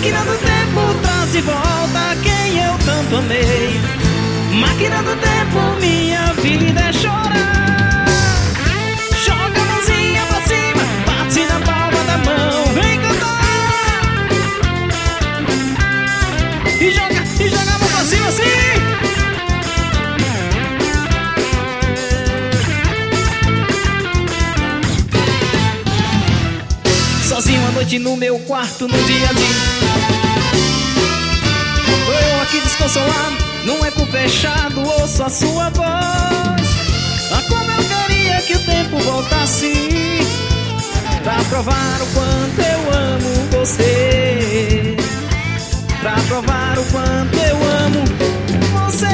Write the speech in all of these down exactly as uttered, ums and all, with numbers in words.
Máquina do tempo, traz de volta quem eu tanto amei. Máquina do tempo, minha vida é chorar. Joga a mãozinha pra cima, bate na palma da mão, vem cantar. E joga, e joga a mão pra cima assim. Sozinho à noite no meu quarto, no dia a dia. Eu aqui desconsolado, num eco fechado, ouço a sua voz. Ah, como eu queria que o tempo voltasse pra provar o quanto eu amo você, pra provar o quanto eu amo você.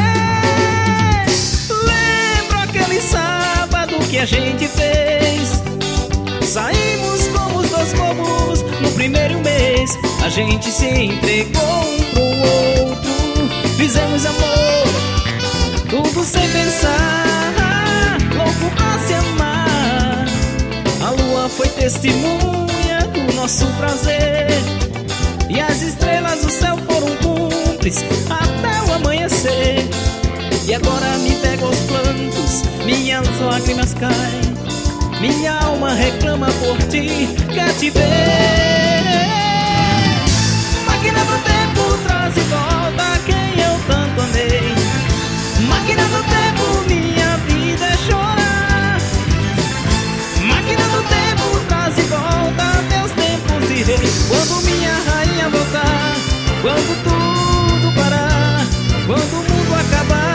Lembro aquele sábado que a gente fez. Saímos como os dois bobos no primeiro mês. A gente se entregou um pro outro. Fizemos amor, tudo sem pensar, louco pra se amar. A lua foi testemunha do nosso prazer, e as estrelas do céu foram cúmplices até o amanhecer. E agora me pego aos plantos, minhas lágrimas caem, minha alma reclama por ti, quer te ver. Máquina do tempo, traz de volta quem eu tanto amei. Máquina do tempo, minha vida é chorar. Máquina do tempo, traz de volta meus tempos de rei. Quando minha rainha voltar, quando tudo parar, quando o mundo acabar.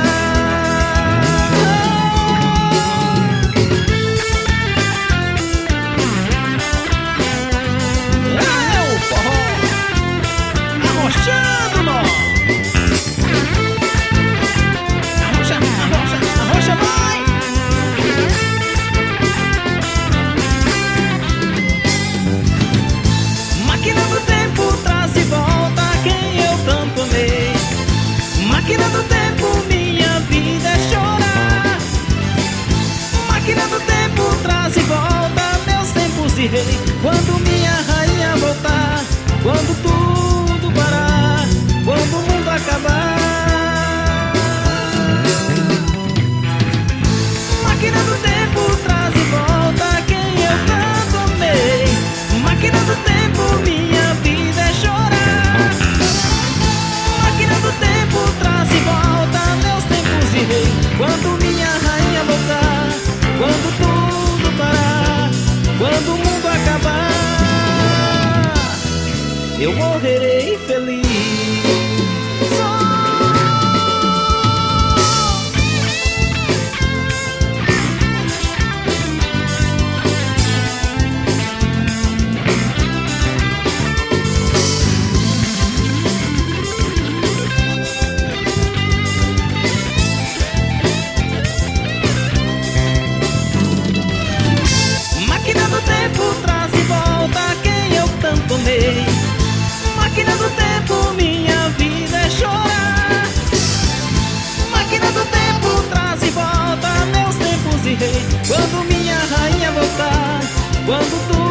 Arrochando, nó! Arrocha, arrocha, arrocha, vai! Máquina do tempo, traz de volta quem eu tanto amei. Máquina do tempo, minha vida é chorar. Máquina do tempo, traz de volta meus tempos de rei. Quando minha rainha voltar, quando tudo parar, quando o mundo acabar. Máquina do tempo, traz de volta quem eu tanto amei. Máquina do tempo, minha vida é chorar. Máquina do tempo, traz de volta meus tempos de rei. Quando minha rainha voltar, quando tudo parar, quando o mundo acabar, eu morrerei feliz. Máquina do tempo, traz de volta quem eu tanto amei. Máquina do tempo, minha vida é chorar. Máquina do tempo, traz de volta meus tempos de rei. Quando minha rainha voltar, quando tu